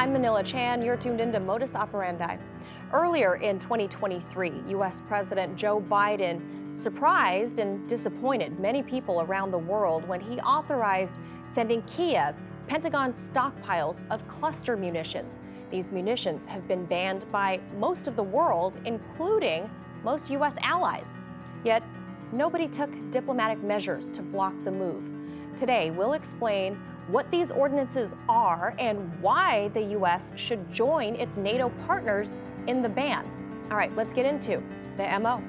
I'm Manila Chan. You're tuned into Modus Operandi. Earlier in 2023, U.S. President Joe Biden surprised and disappointed many people around the world when he authorized sending Kiev Pentagon stockpiles of cluster munitions. These munitions have been banned by most of the world, including most U.S. allies. Yet, nobody took diplomatic measures to block the move. Today, we'll explain what these ordinances are and why the U.S. should join its NATO partners in the ban. All right, let's get into the MO.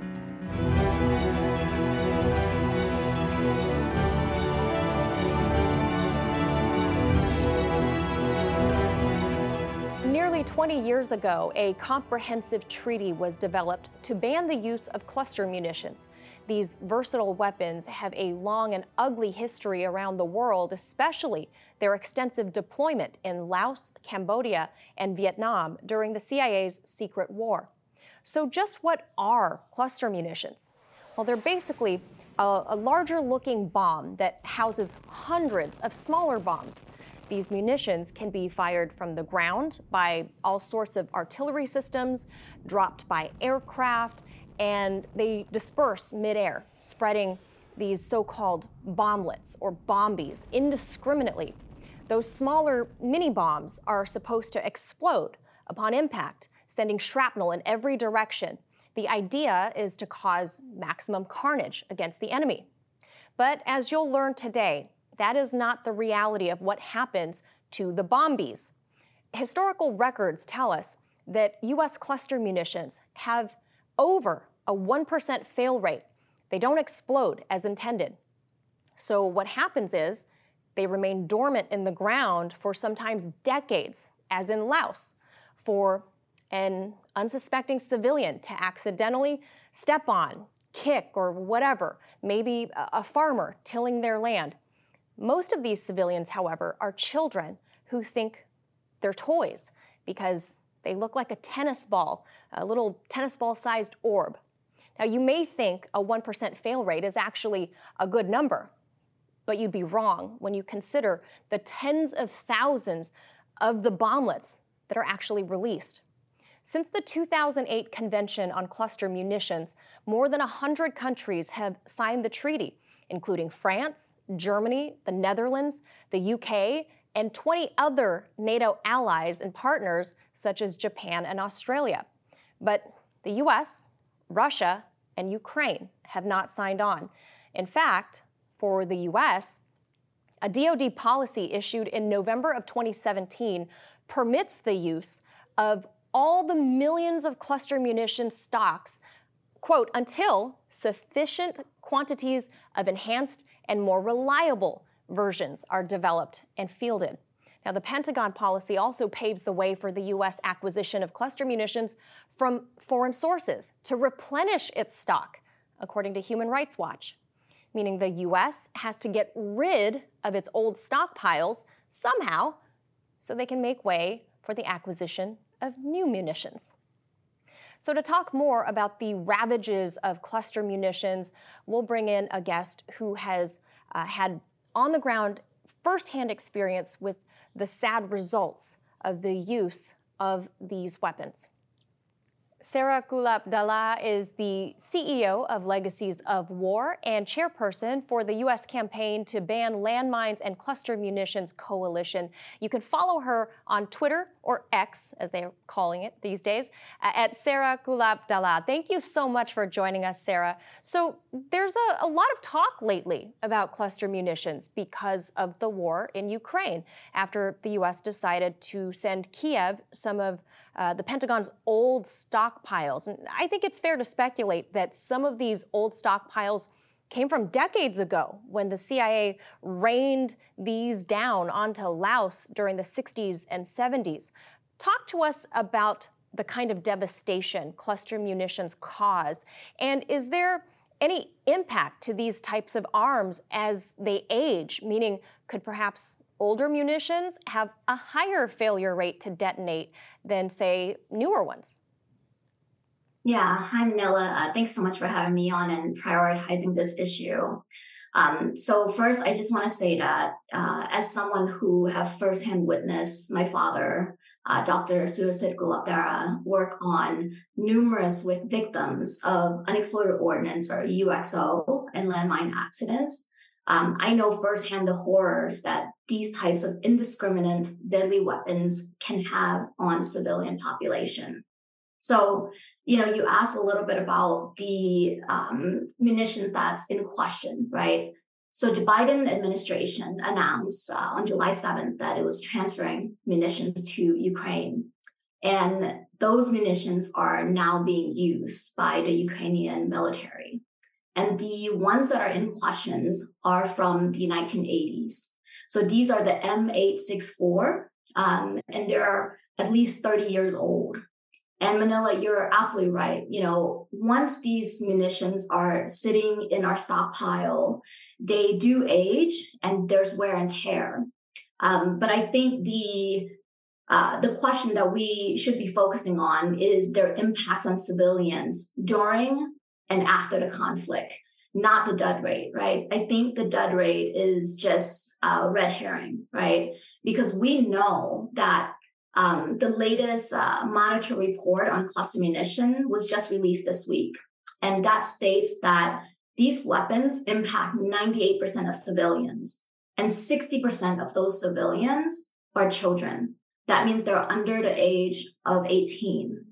Nearly 20 years ago, a comprehensive treaty was developed to ban the use of cluster munitions. These versatile weapons have a long and ugly history around the world, especially their extensive deployment in Laos, Cambodia, and Vietnam during the CIA's secret war. So just what are cluster munitions? Well, they're basically a larger-looking bomb that houses hundreds of smaller bombs. These munitions can be fired from the ground by all sorts of artillery systems, dropped by aircraft, and they disperse midair, spreading these so-called bomblets or bombies indiscriminately. Those smaller mini bombs are supposed to explode upon impact, sending shrapnel in every direction. The idea is to cause maximum carnage against the enemy. But as you'll learn today, that is not the reality of what happens to the bombies. Historical records tell us that U.S. cluster munitions have over a 1% fail rate. They don't explode as intended. So what happens is they remain dormant in the ground for sometimes decades, as in Laos, for an unsuspecting civilian to accidentally step on, kick, or whatever, maybe a farmer tilling their land. Most of these civilians, however, are children who think they're toys because they look like a tennis ball, a little tennis ball-sized orb. Now, you may think a 1% fail rate is actually a good number, but you'd be wrong when you consider the tens of thousands of the bomblets that are actually released. Since the 2008 Convention on Cluster Munitions, more than 100 countries have signed the treaty, including France, Germany, the Netherlands, the UK, and 20 other NATO allies and partners such as Japan and Australia. But the US, Russia, and Ukraine have not signed on. In fact, for the US, a DoD policy issued in November of 2017 permits the use of all the millions of cluster munition stocks, quote, until sufficient quantities of enhanced and more reliable versions are developed and fielded. Now, the Pentagon policy also paves the way for the U.S. acquisition of cluster munitions from foreign sources to replenish its stock, according to Human Rights Watch, meaning the U.S. has to get rid of its old stockpiles somehow so they can make way for the acquisition of new munitions. So to talk more about the ravages of cluster munitions, we'll bring in a guest who has had on-the-ground firsthand experience with the sad results of the use of these weapons. Sarah Gulab-Dalla is the CEO of Legacies of War and chairperson for the U.S. campaign to ban landmines and cluster munitions coalition. You can follow her on Twitter, or X, as they're calling it these days, at Sarah Gulab-Dalla. Thank you so much for joining us, Sarah. So there's a lot of talk lately about cluster munitions because of the war in Ukraine, after the U.S. decided to send Kiev some of the Pentagon's old stockpiles. And I think it's fair to speculate that some of these old stockpiles came from decades ago when the CIA rained these down onto Laos during the 60s and 70s. Talk to us about the kind of devastation cluster munitions cause, and is there any impact to these types of arms as they age, meaning could perhaps older munitions have a higher failure rate to detonate than, say, newer ones? Yeah, hi Manila. Thanks so much for having me on and prioritizing this issue. So first, I just want to say that as someone who have firsthand witnessed my father Dr. Sursit Gulabdara, work on numerous with victims of unexploded ordnance or UXO and landmine accidents. I know firsthand the horrors that these types of indiscriminate deadly weapons can have on civilian population. So, you asked a little bit about the munitions that's in question, right? So the Biden administration announced on July 7th that it was transferring munitions to Ukraine. And those munitions are now being used by the Ukrainian military. And the ones that are in questions are from the 1980s. So these are the M864, and they're at least 30 years old. And Manila, you're absolutely right. Once these munitions are sitting in our stockpile, they do age and there's wear and tear. But I think the question that we should be focusing on is their impacts on civilians during and after the conflict, not the dud rate, right? I think the dud rate is just red herring, right? Because we know that the latest monitor report on cluster munition was just released this week. And that states that these weapons impact 98% of civilians, and 60% of those civilians are children. That means they're under the age of 18.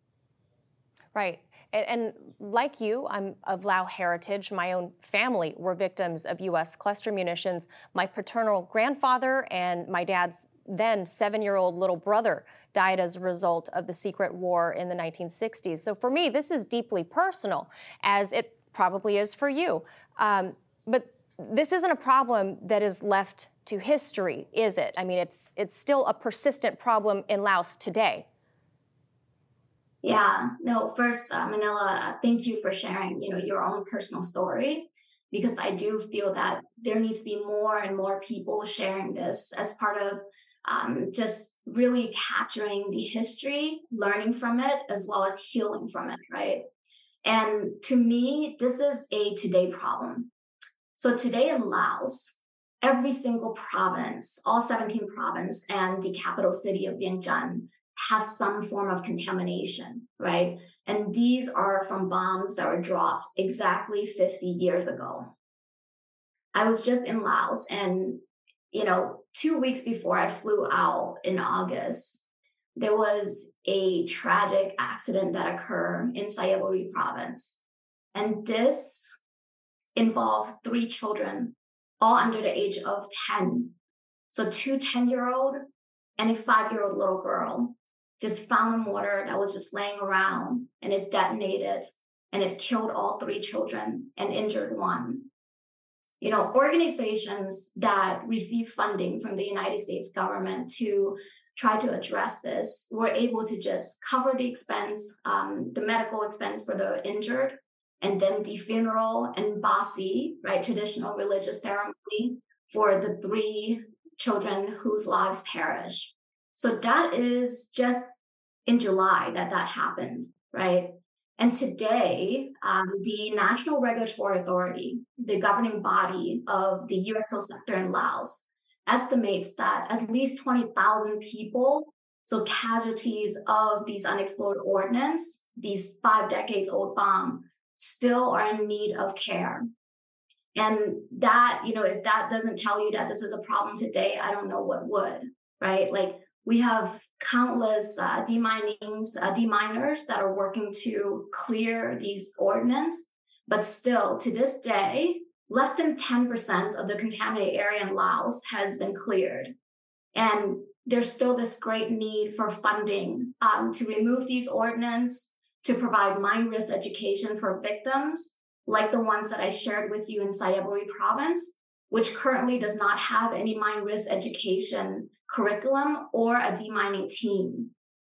Right. And like you, I'm of Lao heritage. My own family were victims of U.S. cluster munitions. My paternal grandfather and my dad's then 7-year-old little brother died as a result of the secret war in the 1960s. So for me, this is deeply personal, as it probably is for you. But this isn't a problem that is left to history, is it? I mean, it's still a persistent problem in Laos today. Yeah, no, first, Manila, thank you for sharing, your own personal story, because I do feel that there needs to be more and more people sharing this as part of just really capturing the history, learning from it, as well as healing from it, right? And to me, this is a today problem. So today in Laos, every single province, all 17 provinces and the capital city of Vientiane have some form of contamination, right? And these are from bombs that were dropped exactly 50 years ago. I was just in Laos, and 2 weeks before I flew out in August, there was a tragic accident that occurred in Sayaburi province. And this involved 3 children, all under the age of 10. So 2 10-year-old and a 5-year-old little girl just found a mortar that was just laying around, and it detonated, and it killed all 3 children and injured 1. Organizations that receive funding from the United States government to try to address this were able to just cover the expense, the medical expense for the injured, and then the funeral and basi, right, traditional religious ceremony for the 3 children whose lives perished. So that is just in July that happened, right? And today, the National Regulatory Authority, the governing body of the UXO sector in Laos, estimates that at least 20,000 people, so casualties of these unexploded ordnance, these 5 decades old bomb, still are in need of care. And that, if that doesn't tell you that this is a problem today, I don't know what would, right? Like, we have countless deminers that are working to clear these ordnance, but still, to this day, less than 10% of the contaminated area in Laos has been cleared. And there's still this great need for funding to remove these ordnance, to provide mine risk education for victims, like the ones that I shared with you in Sayaburi province, which currently does not have any mine risk education curriculum or a demining team.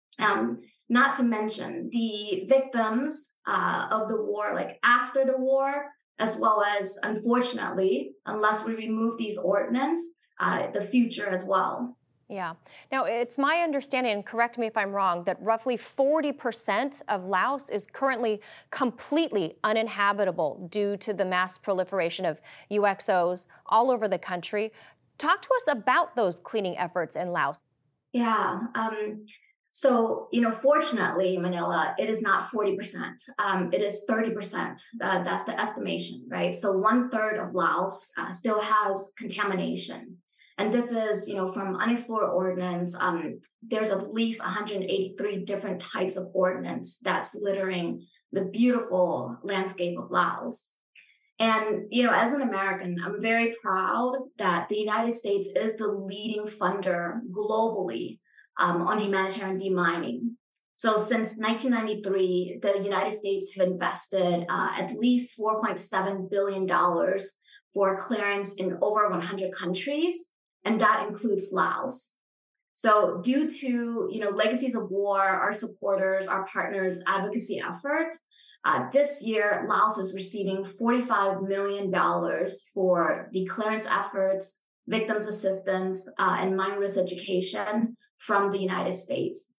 Not to mention the victims of the war, like after the war, as well as, unfortunately, unless we remove these ordnance, the future as well. Yeah. Now, it's my understanding, and correct me if I'm wrong, that roughly 40% of Laos is currently completely uninhabitable due to the mass proliferation of UXOs all over the country. Talk to us about those cleaning efforts in Laos. Yeah. So, fortunately, Manila, it is not 40%. It is 30%. That's the estimation, right? So 1/3 of Laos still has contamination. And this is, from unexplored ordnance. There's at least 183 different types of ordnance that's littering the beautiful landscape of Laos. And, as an American, I'm very proud that the United States is the leading funder globally on humanitarian demining. So since 1993, the United States have invested at least $4.7 billion for clearance in over 100 countries, and that includes Laos. So due to, Legacies of War, our supporters, our partners' advocacy efforts, this year, Laos is receiving $45 million for the clearance efforts, victims assistance, and mine risk education from the United States.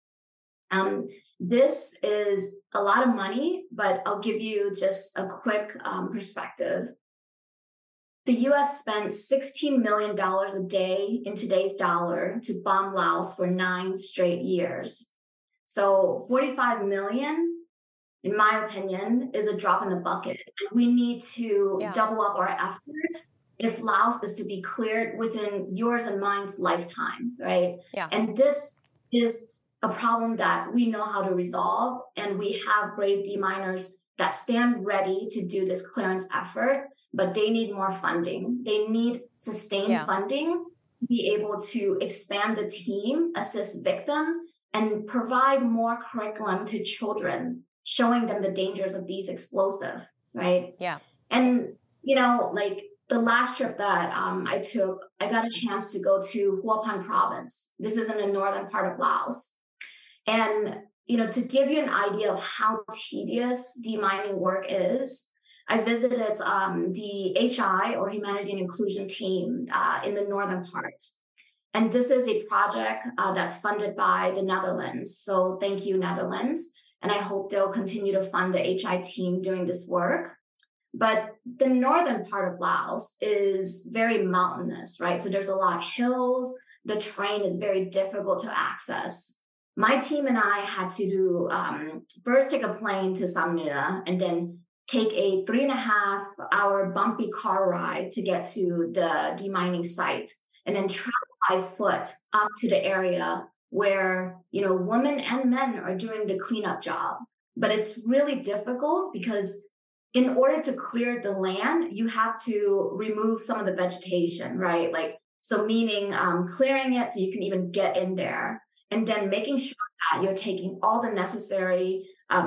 This is a lot of money, but I'll give you just a quick perspective. The US spent $16 million a day in today's dollar to bomb Laos for 9 straight years. So 45 million, in my opinion, is a drop in the bucket. And we need to double up our efforts if Laos is to be cleared within yours and mine's lifetime, right? Yeah. And this is a problem that we know how to resolve. And we have brave deminers that stand ready to do this clearance effort, but they need more funding. They need sustained funding to be able to expand the team, assist victims, and provide more curriculum to children, showing them the dangers of these explosive, right? Yeah. And, like the last trip that I took, I got a chance to go to Hua Phan province. This is in the northern part of Laos. And, to give you an idea of how tedious demining work is, I visited the HI, or Humanity and Inclusion team, in the northern part. And this is a project that's funded by the Netherlands. So thank you, Netherlands. And I hope they'll continue to fund the HI team doing this work. But the northern part of Laos is very mountainous, right? So there's a lot of hills. The terrain is very difficult to access. My team and I had to first take a plane to Samnea and then take a 3.5-hour bumpy car ride to get to the demining site, and then travel by foot up to the area where, women and men are doing the cleanup job. But it's really difficult because in order to clear the land, you have to remove some of the vegetation, right? So meaning clearing it so you can even get in there, and then making sure that you're taking all the necessary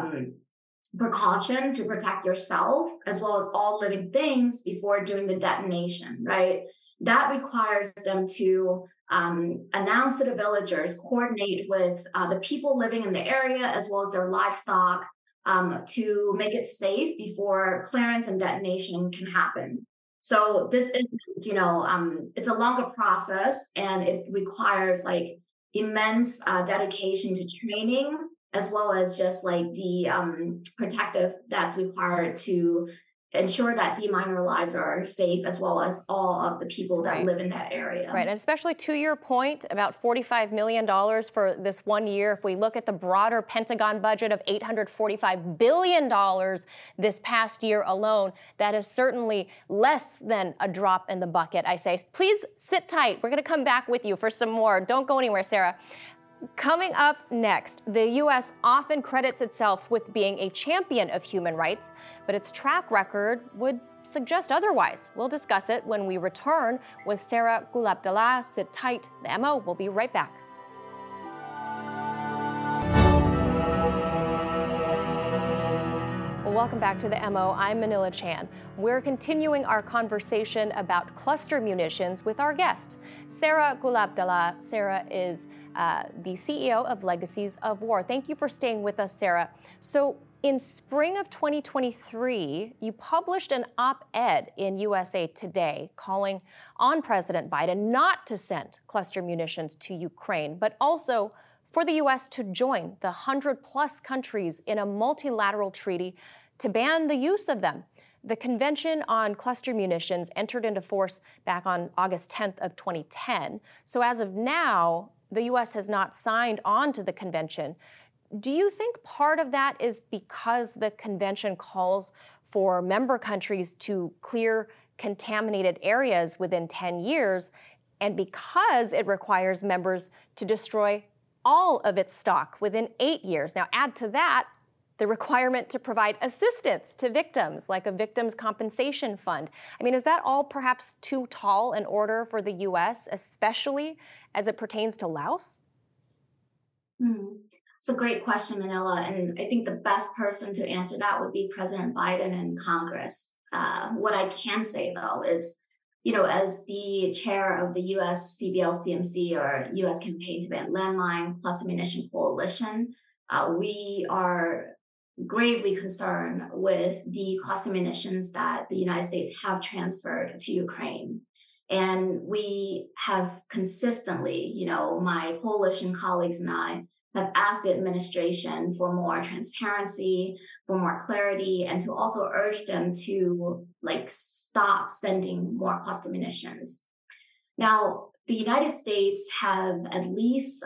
precaution to protect yourself as well as all living things before doing the detonation, right? That requires them to announce to the villagers, coordinate with the people living in the area as well as their livestock to make it safe before clearance and detonation can happen. So this is, it's a longer process, and it requires immense dedication to training, as well as just the protective that's required to ensure that deminer lives are safe, as well as all of the people that live in that area. Right, and especially to your point, about $45 million for this 1 year. If we look at the broader Pentagon budget of $845 billion this past year alone, that is certainly less than a drop in the bucket, I say. Please sit tight. We're going to come back with you for some more. Don't go anywhere, Sarah. Coming up next, the U.S. often credits itself with being a champion of human rights, but its track record would suggest otherwise. We'll discuss it when we return with Sarah Gulabdallah. Sit tight. The MO will be right back. Welcome back to the MO. I'm Manila Chan. We're continuing our conversation about cluster munitions with our guest, Sarah Gulabdallah. Sarah is the CEO of Legacies of War. Thank you for staying with us, Sarah. So in spring of 2023, you published an op-ed in USA Today calling on President Biden not to send cluster munitions to Ukraine, but also for the U.S. to join the 100-plus countries in a multilateral treaty to ban the use of them. The Convention on Cluster Munitions entered into force back on August 10th of 2010. So as of now, the U.S. has not signed on to the convention. Do you think part of that is because the convention calls for member countries to clear contaminated areas within 10 years, and because it requires members to destroy all of its stock within 8 years? Now, add to that the requirement to provide assistance to victims, like a victims' compensation fund. I mean, is that all perhaps too tall an order for the U.S., especially as it pertains to Laos? It's a great question, Manila. And I think the best person to answer that would be President Biden and Congress. What I can say, though, is, as the chair of the U.S. CBL-CMC, or U.S. Campaign to Ban Landmine Cluster Munition Coalition, we are gravely concerned with the cluster munitions that the United States have transferred to Ukraine. And we have consistently, my coalition colleagues and I have asked the administration for more transparency, for more clarity, and to also urge them to stop sending more cluster munitions. Now, the United States have at least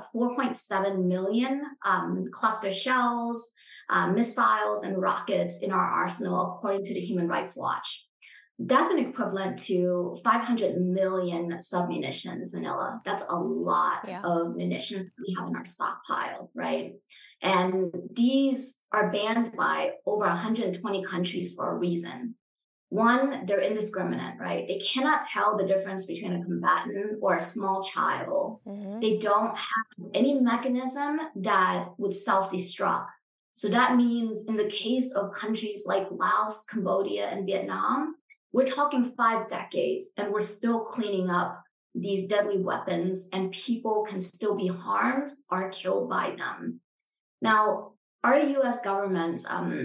4.7 million cluster shells, missiles, and rockets in our arsenal, according to the Human Rights Watch. That's an equivalent to 500 million submunitions, Manila. That's a lot of munitions that we have in our stockpile, right? And these are banned by over 120 countries for a reason. One, they're indiscriminate, right? They cannot tell the difference between a combatant or a small child. They don't have any mechanism that would self-destruct. So that means in the case of countries like Laos, Cambodia, and Vietnam, we're talking 5 decades, and we're still cleaning up these deadly weapons, and people can still be harmed or killed by them. Now, our U.S. government,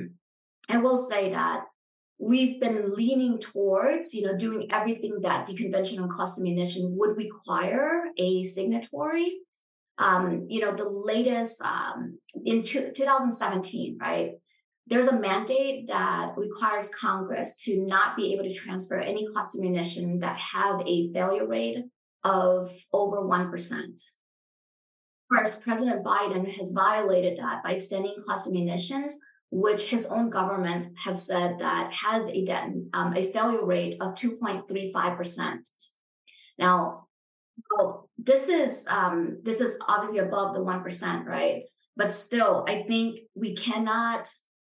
I will say that we've been leaning towards, doing everything that the Convention on Cluster Munition would require a signatory. The latest in 2017, right? There's a mandate that requires Congress to not be able to transfer any cluster munition that have a failure rate of over 1%. First, President Biden has violated that by sending cluster munitions, which his own government have said that has a failure rate of 2.35%. Now, this is obviously above the 1%, right? But still, I think we cannot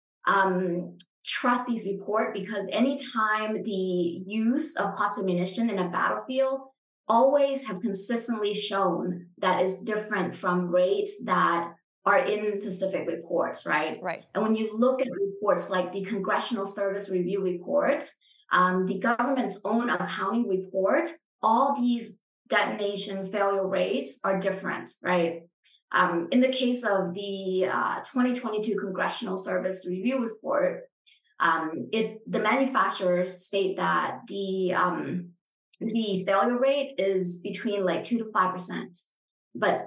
trust these reports, because anytime the use of cluster munition in a battlefield always have consistently shown that is different from rates that are in specific reports, right? Right. And when you look at reports like the Congressional Service Review report, the government's own accounting report, all these detonation failure rates are different, right? In the case of the 2022 Congressional Service Review report, the manufacturers state that the failure rate is between 2 to 5%. But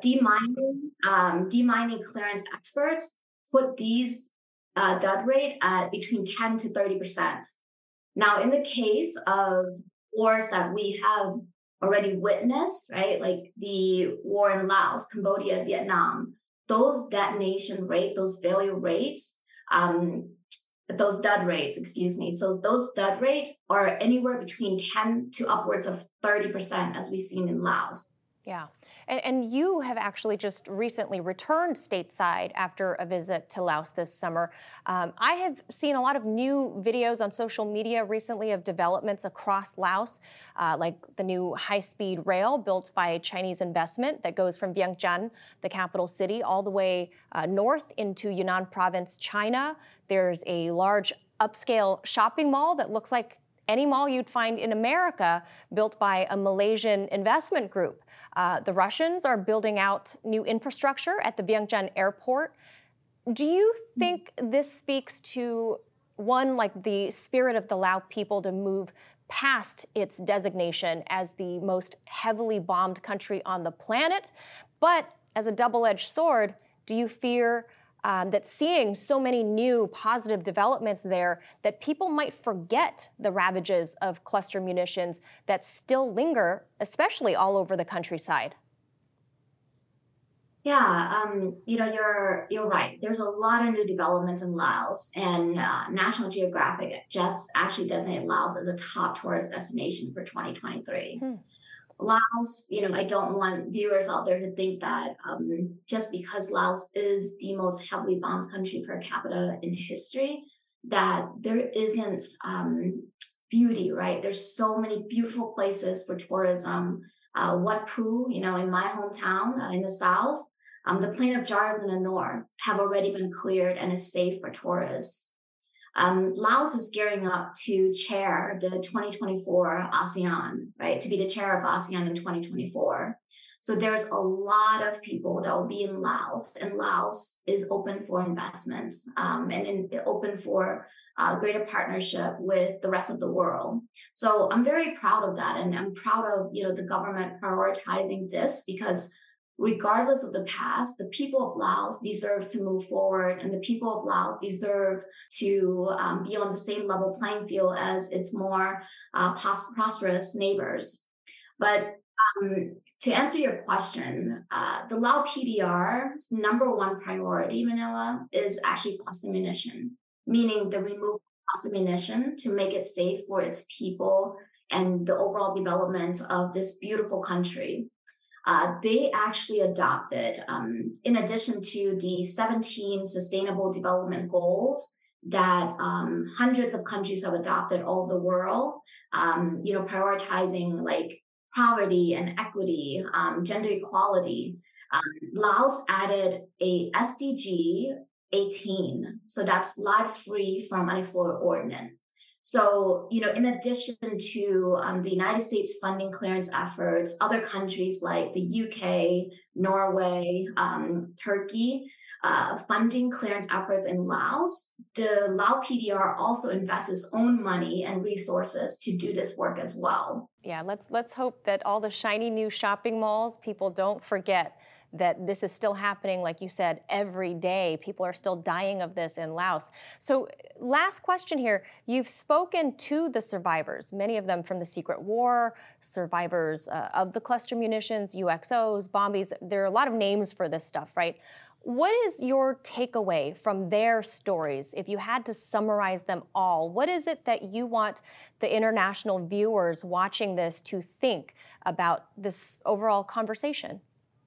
demining clearance experts put these dud rate at between 10 to 30%. Now, in the case of wars that we have already witnessed, right, like the war in Laos, Cambodia, Vietnam, those detonation rate, those failure rates, those dud rates, so those dud rate are anywhere between 10 to upwards of 30%, as we've seen in Laos. Yeah. And you have actually just recently returned stateside after a visit to Laos this summer. I have seen a lot of new videos on social media recently of developments across Laos, like the new high-speed rail built by Chinese investment that goes from Vientiane, the capital city, all the way north into Yunnan province, China. There's a large upscale shopping mall that looks like any mall you'd find in America, built by a Malaysian investment group. The Russians are building out new infrastructure at the Vientiane airport. Do you think this speaks to, one, like the spirit of the Lao people to move past its designation as the most heavily bombed country on the planet? But as a double-edged sword, do you fear that seeing so many new positive developments there, that people might forget the ravages of cluster munitions that still linger, especially all over the countryside? You're right. There's a lot of new developments in Laos, and National Geographic just actually designated Laos as a top tourist destination for 2023. Laos, I don't want viewers out there to think that just because Laos is the most heavily bombed country per capita in history, that there isn't beauty, right? There's so many beautiful places for tourism. Wat Phu, in my hometown in the south, the Plain of Jars in the north have already been cleared and is safe for tourists. Laos is gearing up to chair the 2024 ASEAN, right? To be the chair of ASEAN in 2024. So there's a lot of people that will be in Laos, and Laos is open for investments and open for greater partnership with the rest of the world. So I'm very proud of that, and I'm proud of the government prioritizing this, because regardless of the past, the people of Laos deserve to move forward, and the people of Laos deserve to be on the same level playing field as its more prosperous neighbors. But to answer your question, the Lao PDR's number one priority, Manila, is actually cluster munition, meaning the removal of cluster munition to make it safe for its people and the overall development of this beautiful country. They actually adopted, in addition to the 17 sustainable development goals that hundreds of countries have adopted all over the world, prioritizing like poverty and equity, gender equality. Laos added a SDG 18, so that's lives free from unexploded ordnance. So, in addition to the United States funding clearance efforts, other countries like the UK, Norway, Turkey, funding clearance efforts in Laos, the Lao PDR also invests its own money and resources to do this work as well. Yeah, let's hope that all the shiny new shopping malls, people don't forget that this is still happening, like you said, every day. People are still dying of this in Laos. So last question here. You've spoken to the survivors, many of them from the secret war, survivors of the cluster munitions, UXOs, bombies. There are a lot of names for this stuff, right? What is your takeaway from their stories? If you had to summarize them all, what is it that you want the international viewers watching this to think about this overall conversation?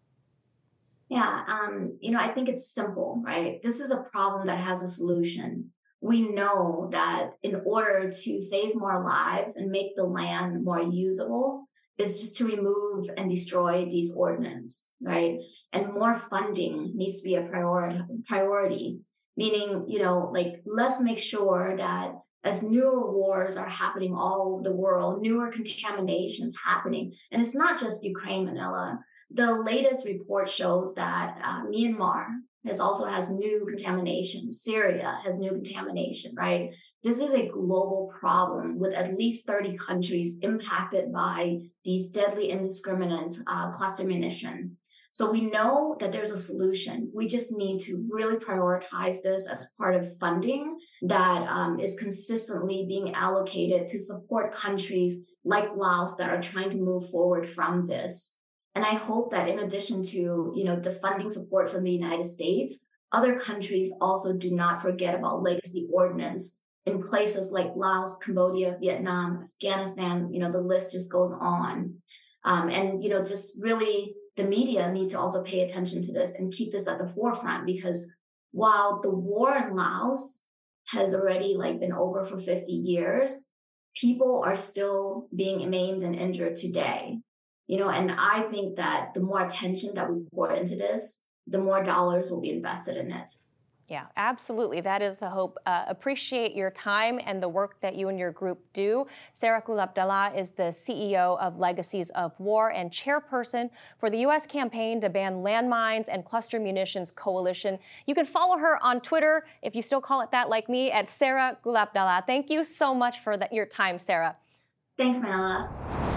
Yeah, I think it's simple, right? This is a problem that has a solution. We know that in order to save more lives and make the land more usable, is just to remove and destroy these ordnance, right? And more funding needs to be a priority, meaning, let's make sure that as newer wars are happening all over the world, newer contaminations happening, and it's not just Ukraine, Manila. The latest report shows that Myanmar has new contamination. Syria has new contamination, right? This is a global problem with at least 30 countries impacted by these deadly indiscriminate cluster munition. So we know that there's a solution. We just need to really prioritize this as part of funding that is consistently being allocated to support countries like Laos that are trying to move forward from this. And I hope that in addition to, the funding support from the United States, other countries also do not forget about legacy ordnance in places like Laos, Cambodia, Vietnam, Afghanistan, the list just goes on. Just really the media need to also pay attention to this and keep this at the forefront, because while the war in Laos has already been over for 50 years, people are still being maimed and injured today. And I think that the more attention that we pour into this, the more dollars will be invested in it. Yeah, absolutely. That is the hope. Appreciate your time and the work that you and your group do. Sarah Gulabdallah is the CEO of Legacies of War and chairperson for the U.S. campaign to ban landmines and cluster munitions coalition. You can follow her on Twitter, if you still call it that like me, at Sarah Gulabdallah. Thank you so much for your time, Sarah. Thanks, Manila.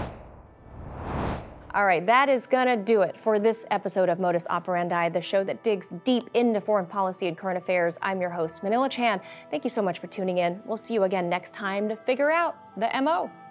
All right, that is going to do it for this episode of Modus Operandi, the show that digs deep into foreign policy and current affairs. I'm your host, Manila Chan. Thank you so much for tuning in. We'll see you again next time to figure out the MO.